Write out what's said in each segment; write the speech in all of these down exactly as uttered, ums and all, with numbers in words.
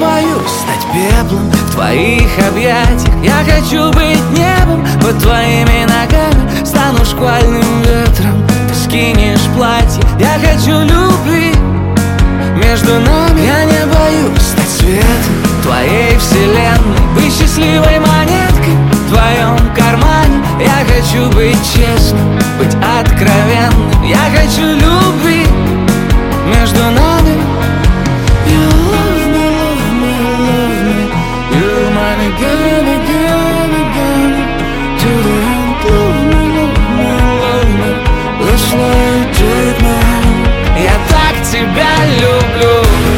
боюсь стать пеплом в твоих объятиях. Я хочу быть небом под твоими ногами. Стану шквальным ветром, ты скинешь платье. Я хочу любви между нами. Я не боюсь стать светом твоей вселенной, быть счастливой монеткой в твоем кармане. Я хочу быть честным, быть откровенным. Я хочу любви между нами. You love me, love me, love me. You're mine again, again, again. To the end, love me, love me, love me. Let's slide, take my hand. Я так тебя люблю.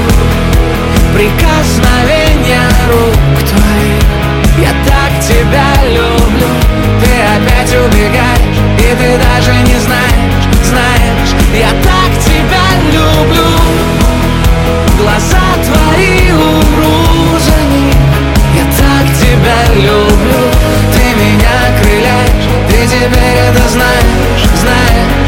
Прикосновения рук твоих. Я так тебя люблю. Ты опять убегаешь, и ты даже не знаешь, знаешь. Я так тебя люблю. Глаза твои, умру за них. Я так тебя люблю. Ты меня окрыляешь, ты теперь это знаешь, знаешь.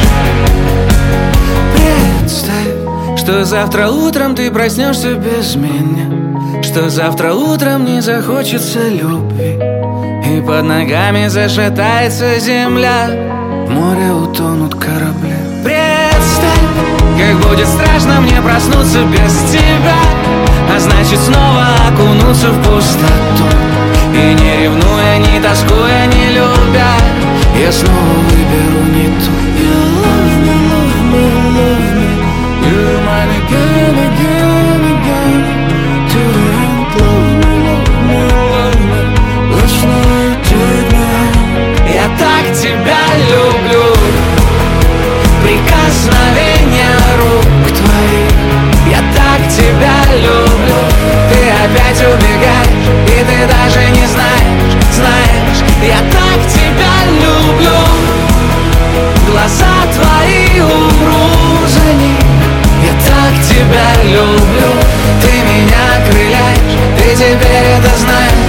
Представь, что завтра утром ты проснешься без меня, что завтра утром не захочется любви, и под ногами зашатается земля, в море утонут корабли. Представь, как будет страшно мне проснуться без тебя, а значит снова окунуться в пустоту. И не ревнуя, не тоскуя, не любя, я снова выберу не ту. You love me, love me, love me. You're mine again, again, again. To the end, love me, love me, love me. Let's slide, take my hand. Я так тебя люблю. Прикосновения рук твоих. Я так тебя люблю. Ты опять убегаешь, и ты даже не знаешь, знаешь. Я так тебя люблю. Глаза твои, умру за них. Я так тебя люблю. Ты меня окрыляешь, ты теперь это знаешь.